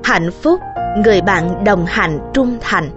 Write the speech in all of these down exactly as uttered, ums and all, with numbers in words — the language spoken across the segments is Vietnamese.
Hạnh phúc, người bạn đồng hành trung thành.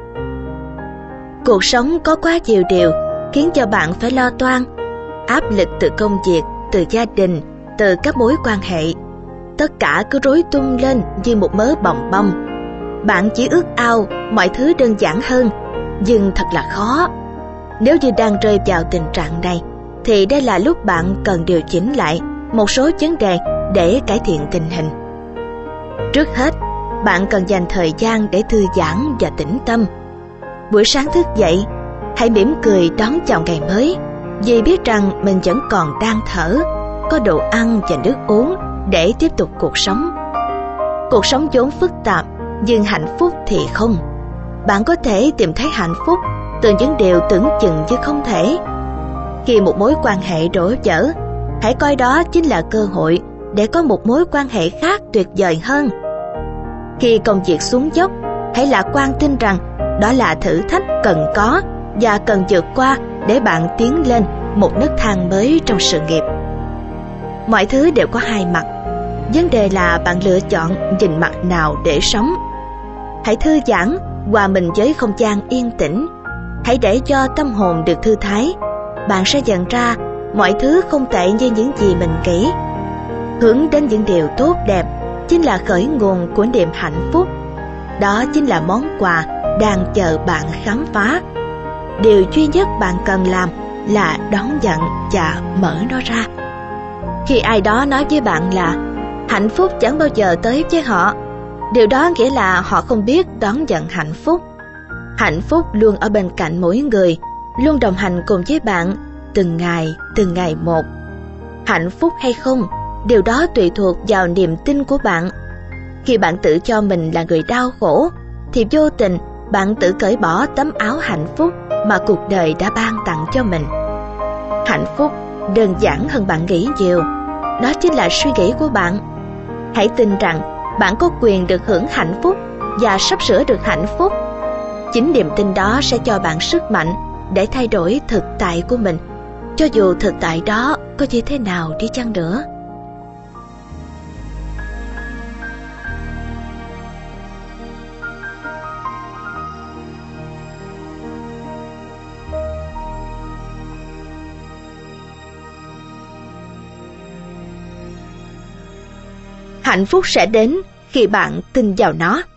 Cuộc sống có quá nhiều điều khiến cho bạn phải lo toan. Áp lực từ công việc, từ gia đình, từ các mối quan hệ. Tất cả cứ rối tung lên như một mớ bòng bong. Bạn chỉ ước ao mọi thứ đơn giản hơn, nhưng thật là khó. Nếu như đang rơi vào tình trạng này, thì đây là lúc bạn cần điều chỉnh lại một số vấn đề để cải thiện tình hình. Trước hết, bạn cần dành thời gian để thư giãn và tĩnh tâm. Buổi sáng thức dậy, hãy mỉm cười đón chào ngày mới, vì biết rằng mình vẫn còn đang thở, có đồ ăn và nước uống để tiếp tục cuộc sống. Cuộc sống vốn phức tạp, nhưng hạnh phúc thì không. Bạn có thể tìm thấy hạnh phúc từ những điều tưởng chừng như không thể. Khi một mối quan hệ đổ vỡ, hãy coi đó chính là cơ hội để có một mối quan hệ khác tuyệt vời hơn. Khi công việc xuống dốc, hãy lạc quan tin rằng đó là thử thách cần có và cần vượt qua để bạn tiến lên một nấc thang mới trong sự nghiệp. Mọi thứ đều có hai mặt. Vấn đề là bạn lựa chọn nhìn mặt nào để sống. Hãy thư giãn, hòa mình với không gian yên tĩnh. Hãy để cho tâm hồn được thư thái. Bạn sẽ nhận ra mọi thứ không tệ như những gì mình nghĩ. Hướng đến những điều tốt đẹp chính là khởi nguồn của niềm hạnh phúc. Đó chính là món quà đang chờ bạn khám phá. Điều duy nhất bạn cần làm là đón nhận và mở nó ra. Khi ai đó nói với bạn là hạnh phúc chẳng bao giờ tới với họ, điều đó nghĩa là họ không biết đón nhận hạnh phúc. Hạnh phúc luôn ở bên cạnh mỗi người, luôn đồng hành cùng với bạn từng ngày, từng ngày một. Hạnh phúc hay không, điều đó tùy thuộc vào niềm tin của bạn. Khi bạn tự cho mình là người đau khổ, thì vô tình bạn tự cởi bỏ tấm áo hạnh phúc mà cuộc đời đã ban tặng cho mình. Hạnh phúc đơn giản hơn bạn nghĩ nhiều. Đó chính là suy nghĩ của bạn. Hãy tin rằng bạn có quyền được hưởng hạnh phúc và sắp sửa được hạnh phúc. Chính niềm tin đó sẽ cho bạn sức mạnh để thay đổi thực tại của mình, cho dù thực tại đó có như thế nào đi chăng nữa. Hạnh phúc sẽ đến khi bạn tin vào nó.